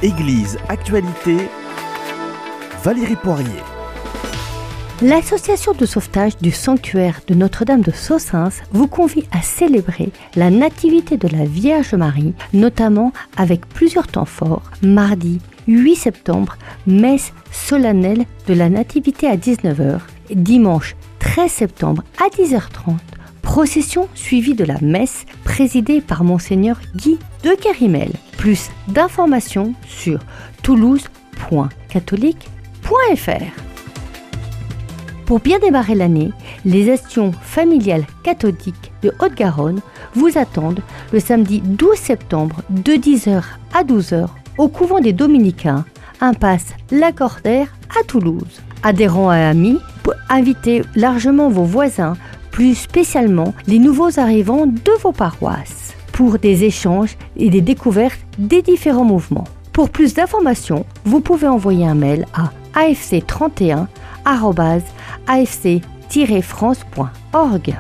Église Actualité, Valérie Poirier. L'association de sauvetage du sanctuaire de Notre-Dame de Sossins vous convie à célébrer la nativité de la Vierge Marie, notamment avec plusieurs temps forts. Mardi 8 septembre, messe solennelle de la nativité à 19h. Dimanche 13 septembre à 10h30, procession suivie de la messe présidée par Monseigneur Guy de Kerimel. Plus d'informations sur toulouse.catholique.fr. Pour bien démarrer l'année, les actions familiales catholiques de Haute-Garonne vous attendent le samedi 12 septembre de 10h à 12h au couvent des Dominicains, impasse Lacordaire à Toulouse. Adhérents et amis, invitez largement vos voisins, plus spécialement les nouveaux arrivants de vos paroisses, pour des échanges et des découvertes des différents mouvements. Pour plus d'informations, vous pouvez envoyer un mail à afc31@afc-france.org.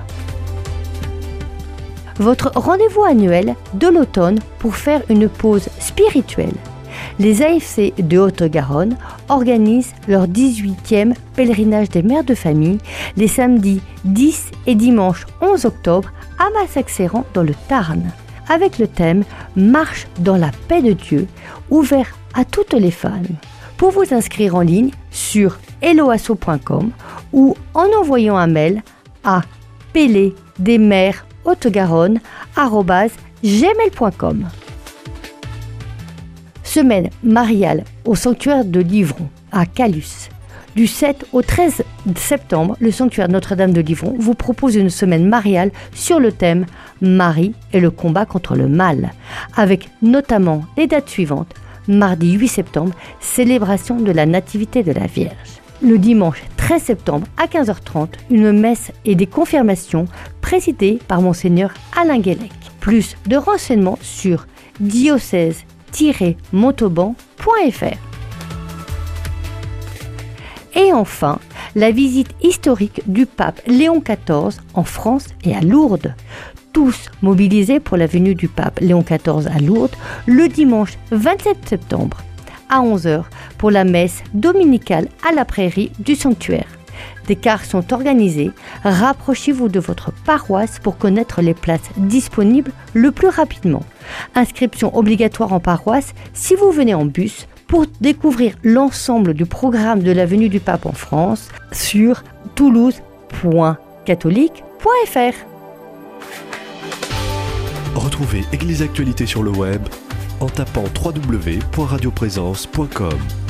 Votre rendez-vous annuel de l'automne pour faire une pause spirituelle. Les AFC de Haute-Garonne organisent leur 18e pèlerinage des mères de famille les samedis 10 et dimanche 11 octobre à Massac-Séran dans le Tarn, avec le thème « Marche dans la paix de Dieu » ouvert à toutes les femmes. Pour vous inscrire en ligne sur helloasso.com ou en envoyant un mail à peledesmershaute-garonne@gmail.com. Semaine mariale au sanctuaire de Livron à Calus. Du 7 au 13 septembre, le sanctuaire Notre-Dame de Livron vous propose une semaine mariale sur le thème Marie et le combat contre le mal, avec notamment les dates suivantes. Mardi 8 septembre, célébration de la Nativité de la Vierge. Le dimanche 13 septembre à 15h30, une messe et des confirmations présidées par Monseigneur Alain Guélec. Plus de renseignements sur diocèse-montauban.fr. Et enfin, la visite historique du pape Léon XIV en France et à Lourdes. Tous mobilisés pour la venue du pape Léon XIV à Lourdes le dimanche 27 septembre à 11h pour la messe dominicale à la prairie du sanctuaire. Des cars sont organisés. Rapprochez-vous de votre paroisse pour connaître les places disponibles le plus rapidement. Inscription obligatoire en paroisse si vous venez en bus. Pour découvrir l'ensemble du programme de la venue du pape en France sur toulouse.catholique.fr. Retrouvez Église Actualité sur le web en tapant www.radioprésence.com.